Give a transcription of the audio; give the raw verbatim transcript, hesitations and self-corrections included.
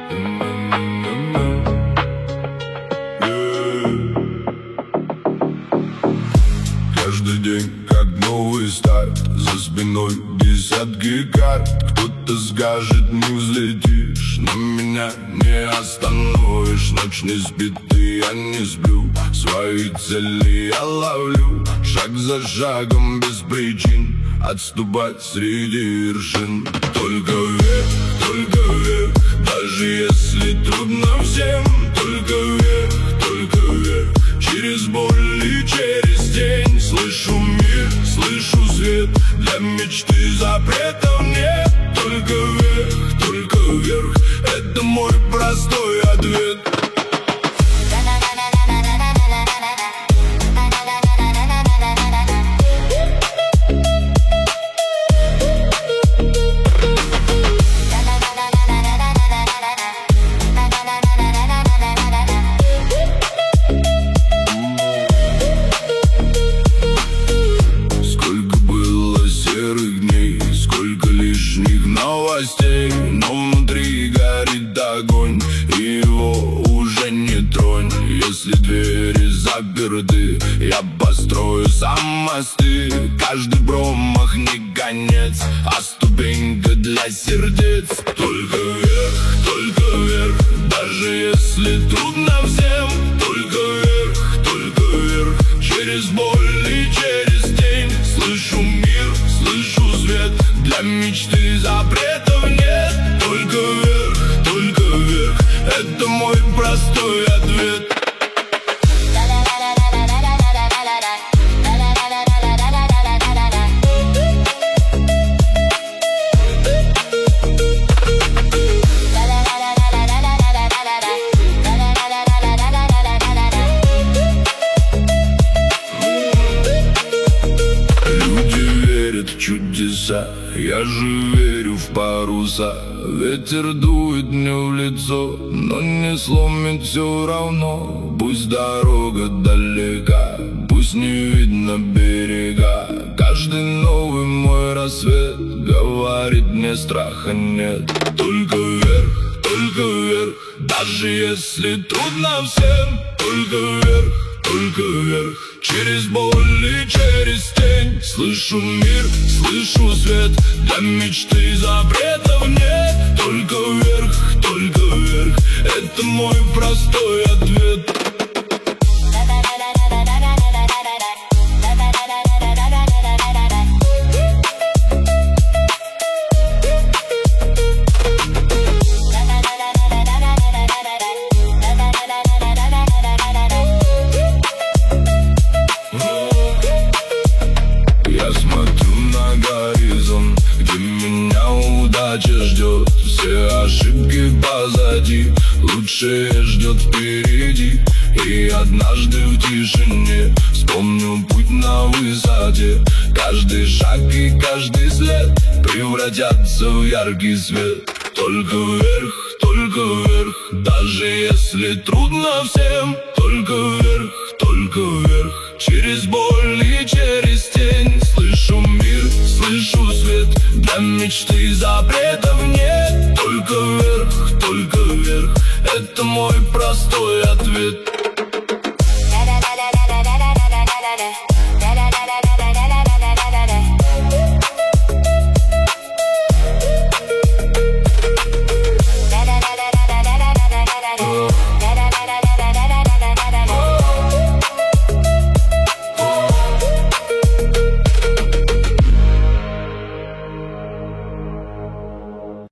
Каждый день как новый старт, за спиной десятки карт. Кто-то скажет, не взлетишь, но меня не остановишь. Ночь не спит, и я не сплю, свои цели я ловлю. Шаг за шагом без причин, отступать среди вершин. Только вверх, только вверх, даже если трудно всем. Только вверх, только вверх, через боль и через тень. Слышу мир, слышу свет, для мечты запретов нет. Только вверх, только вверх, это мой простой ответ. Новостей, но внутри горит огонь, и его уже не тронь. Если двери заперты, я построю сам мосты. Каждый промах не конец, а ступенька для сердец. Только вверх, только вверх, даже если трудно всем. Только вверх, только вверх, через боль и через тень. Слышу мир, слышу свет, для мечты запретов нет. Только вверх, только вверх, это мой простой ответ. Чудеса, я же верю в паруса. Ветер дует мне в лицо, но не сломит все равно. Пусть дорога далека, пусть не видно берега. Каждый новый мой рассвет говорит мне, страха нет. Только вверх, только вверх, даже если трудно всем. Только вверх, только вверх, через боль и через тень. Слышу мир, слышу свет, для мечты запретов нет. Только вверх, только вверх, это мой простой ответ. Удача ждет, все ошибки позади, лучшее ждет впереди. И однажды в тишине вспомню путь на высоте. Каждый шаг и каждый след превратятся в яркий свет. Только вверх, только вверх, даже если трудно всем. Только вверх, только вверх, через боль и через тень. Слышу мир, слышу свет, для мечты запретов нет. Только вверх, только вверх, это мой простой ответ.